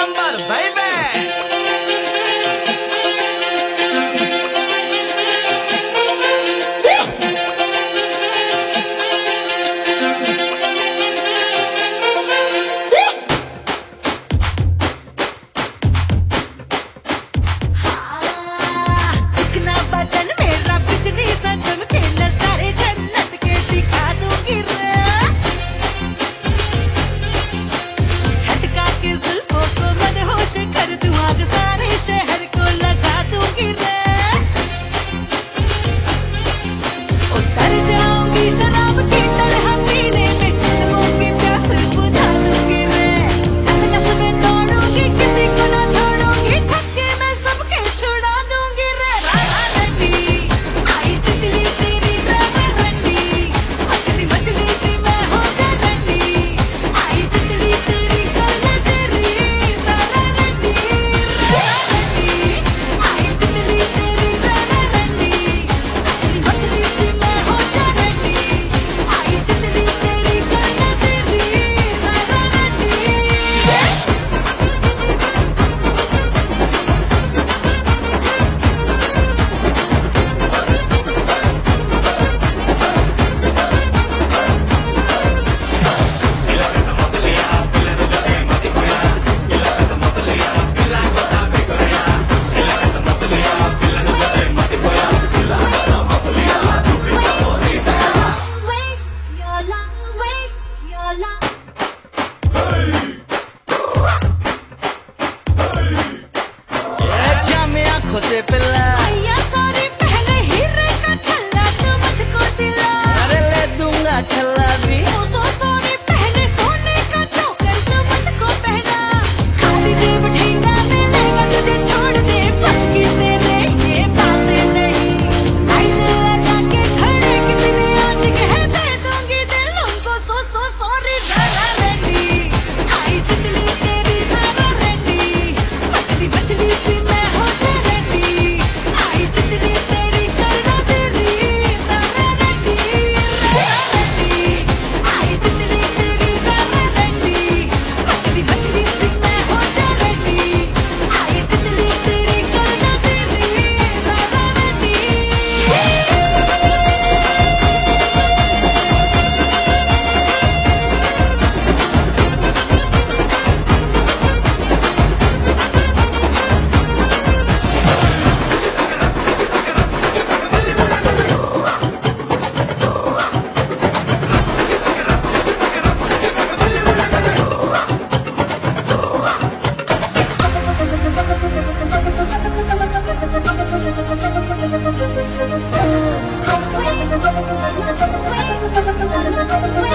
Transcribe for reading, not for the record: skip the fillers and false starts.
number, baby. से पिला सारी पहले हीरे का छल्ला तू मुझको दिला अरे ले दूंगा छल्ला भी सोनी पहले सोने का चोकर तू मुझको पहना खाली जेब ढींगा मिलेगा तुझे छोड़ दे बस की तेरे ये बातें नहीं आईने लगा के खड़े कितने आशिक है दे दूंगी दिल उनको सॉरी रारा रेड्डी आई तितली तेरी रारा रेड्डी मछली सी मैं हो Wait.